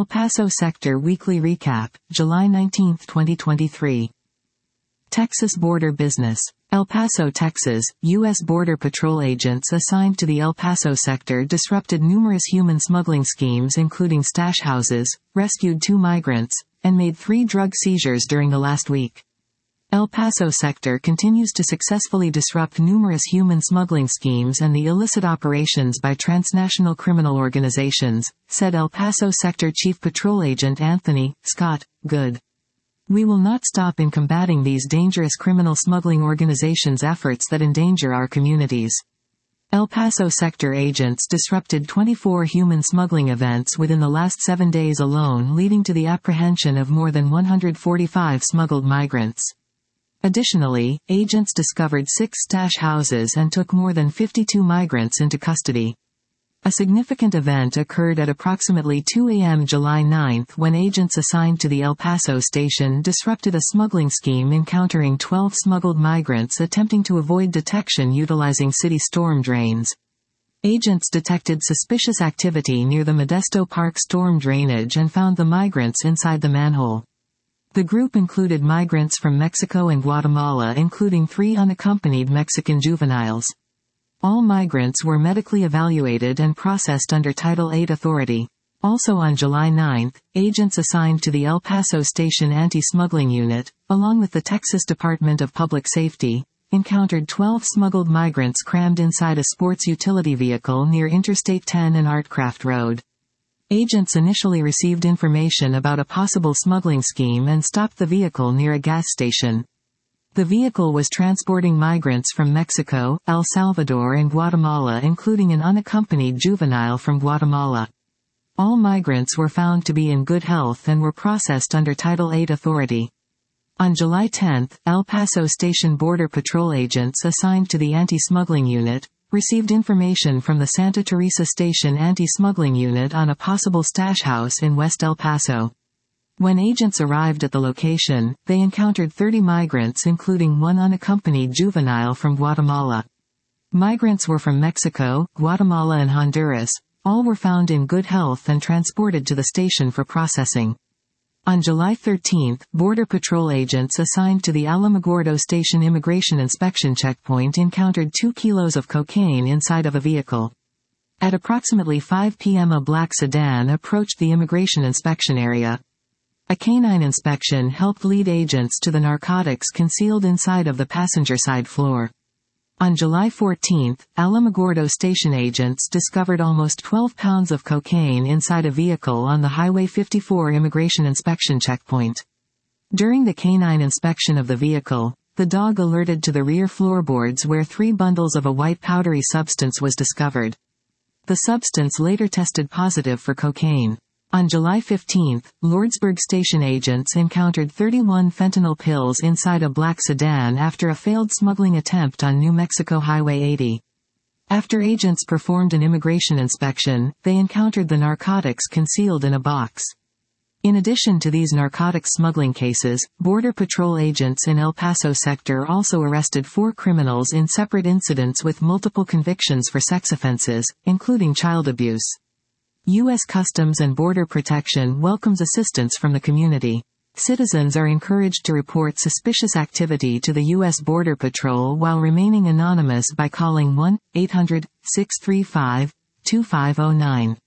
El Paso Sector Weekly Recap, July 19, 2023. Texas Border Business. El Paso, Texas, U.S. Border Patrol agents assigned to the El Paso sector disrupted numerous human smuggling schemes including stash houses, rescued 2 migrants, and made 3 drug seizures during the last week. El Paso sector continues to successfully disrupt numerous human smuggling schemes and the illicit operations by transnational criminal organizations, said El Paso Sector Chief Patrol Agent Anthony Scott Good. We will not stop in combating these dangerous criminal smuggling organizations' efforts that endanger our communities. El Paso sector agents disrupted 24 human smuggling events within the last 7 days alone, leading to the apprehension of more than 145 smuggled migrants. Additionally, agents discovered 6 stash houses and took more than 52 migrants into custody. A significant event occurred at approximately 2 a.m. July 9 when agents assigned to the El Paso station disrupted a smuggling scheme encountering 12 smuggled migrants attempting to avoid detection utilizing city storm drains. Agents detected suspicious activity near the Modesto Park storm drainage and found the migrants inside the manhole. The group included migrants from Mexico and Guatemala, including 3 unaccompanied Mexican juveniles. All migrants were medically evaluated and processed under Title VIII authority. Also on July 9, agents assigned to the El Paso Station Anti-Smuggling Unit, along with the Texas Department of Public Safety, encountered 12 smuggled migrants crammed inside a sports utility vehicle near Interstate 10 and Artcraft Road. Agents initially received information about a possible smuggling scheme and stopped the vehicle near a gas station. The vehicle was transporting migrants from Mexico, El Salvador and Guatemala, including an unaccompanied juvenile from Guatemala. All migrants were found to be in good health and were processed under Title VIII authority. On July 10, El Paso Station Border Patrol agents assigned to the Anti-Smuggling Unit received information from the Santa Teresa Station Anti-Smuggling Unit on a possible stash house in West El Paso. When agents arrived at the location, they encountered 30 migrants, including 1 unaccompanied juvenile from Guatemala. Migrants were from Mexico, Guatemala and Honduras. All were found in good health and transported to the station for processing. On July 13, Border Patrol agents assigned to the Alamogordo Station Immigration Inspection Checkpoint encountered 2 kilos of cocaine inside of a vehicle. At approximately 5 p.m. a black sedan approached the immigration inspection area. A canine inspection helped lead agents to the narcotics concealed inside of the passenger side floor. On July 14, Alamogordo Station agents discovered almost 12 pounds of cocaine inside a vehicle on the Highway 54 immigration inspection checkpoint. During the canine inspection of the vehicle, the dog alerted to the rear floorboards where 3 bundles of a white powdery substance was discovered. The substance later tested positive for cocaine. On July 15, Lordsburg Station agents encountered 31 fentanyl pills inside a black sedan after a failed smuggling attempt on New Mexico Highway 80. After agents performed an immigration inspection, they encountered the narcotics concealed in a box. In addition to these narcotics smuggling cases, Border Patrol agents in El Paso sector also arrested 4 criminals in separate incidents with multiple convictions for sex offenses, including child abuse. U.S. Customs and Border Protection welcomes assistance from the community. Citizens are encouraged to report suspicious activity to the U.S. Border Patrol while remaining anonymous by calling 1-800-635-2509.